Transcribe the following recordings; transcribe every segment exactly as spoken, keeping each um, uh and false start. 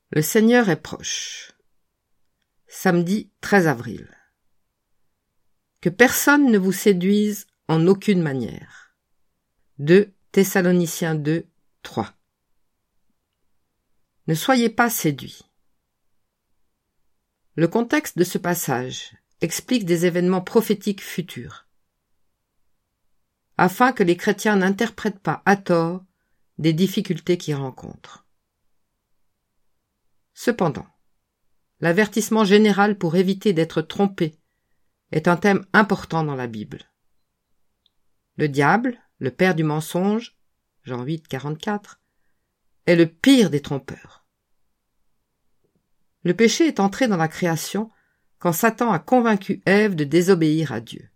Le Seigneur est proche. Samedi treize avril. Que personne ne vous séduise en aucune manière. deux Thessaloniciens deux, trois. Ne soyez pas séduits. Le contexte de ce passage explique des événements prophétiques futurs, afin que les chrétiens n'interprètent pas à tort des difficultés qu'ils rencontrent. Cependant, l'avertissement général pour éviter d'être trompé est un thème important dans la Bible. Le diable, le père du mensonge, Jean huit, quarante-quatre, est le pire des trompeurs. Le péché est entré dans la création quand Satan a convaincu Ève de désobéir à Dieu.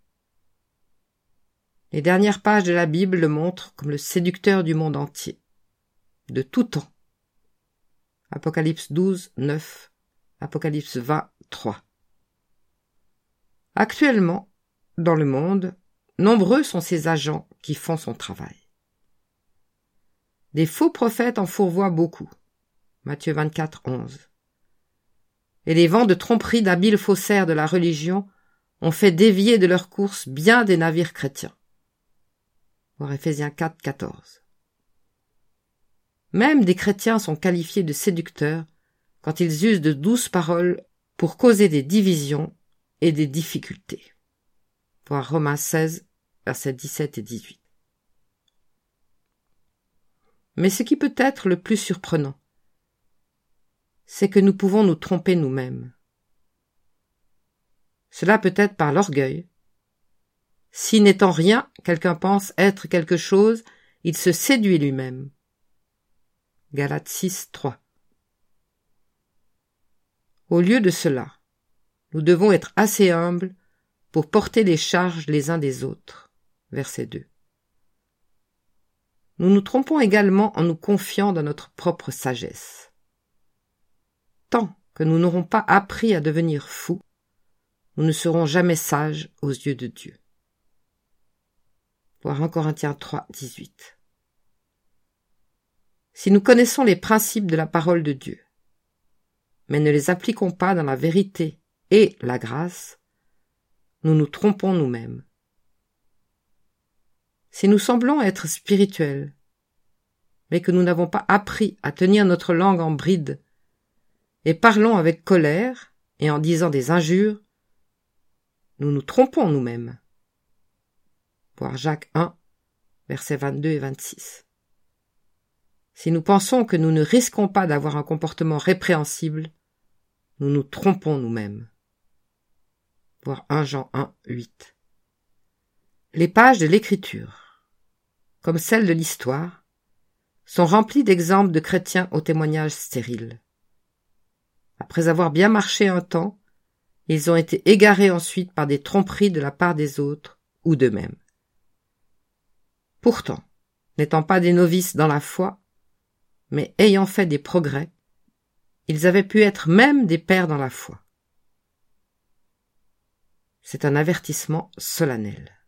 Les dernières pages de la Bible le montrent comme le séducteur du monde entier, de tout temps. Apocalypse douze, neuf, Apocalypse vingt, trois. Actuellement, dans le monde, nombreux sont ces agents qui font son travail. Des faux prophètes en fourvoient beaucoup. Matthieu vingt-quatre, onze. Et les vents de tromperie d'habiles faussaires de la religion ont fait dévier de leur course bien des navires chrétiens. Voir Éphésiens quatre, quatorze. Même des chrétiens sont qualifiés de séducteurs quand ils usent de douces paroles pour causer des divisions et des difficultés. Voir Romains seize, versets dix-sept et dix-huit. Mais ce qui peut être le plus surprenant, c'est que nous pouvons nous tromper nous-mêmes. Cela peut être par l'orgueil. Si n'étant rien, quelqu'un pense être quelque chose, il se séduit lui-même. Galates six, trois. Au lieu de cela, nous devons être assez humbles pour porter les charges les uns des autres. Verset deux. Nous nous trompons également en nous confiant dans notre propre sagesse. Tant que nous n'aurons pas appris à devenir fous, nous ne serons jamais sages aux yeux de Dieu. Voir un Corinthiens trois, dix-huit. Si nous connaissons les principes de la parole de Dieu, mais ne les appliquons pas dans la vérité et la grâce, nous nous trompons nous-mêmes. Si nous semblons être spirituels, mais que nous n'avons pas appris à tenir notre langue en bride, et parlons avec colère et en disant des injures, nous nous trompons nous-mêmes. Voir Jacques un, versets vingt-deux et vingt-six. Si nous pensons que nous ne risquons pas d'avoir un comportement répréhensible, nous nous trompons nous-mêmes. Voir un Jean un, huit. Les pages de l'Écriture, comme celles de l'histoire, sont remplies d'exemples de chrétiens au témoignage stérile. Après avoir bien marché un temps, ils ont été égarés ensuite par des tromperies de la part des autres ou d'eux-mêmes. Pourtant, n'étant pas des novices dans la foi, mais ayant fait des progrès, ils avaient pu être même des pères dans la foi. C'est un avertissement solennel.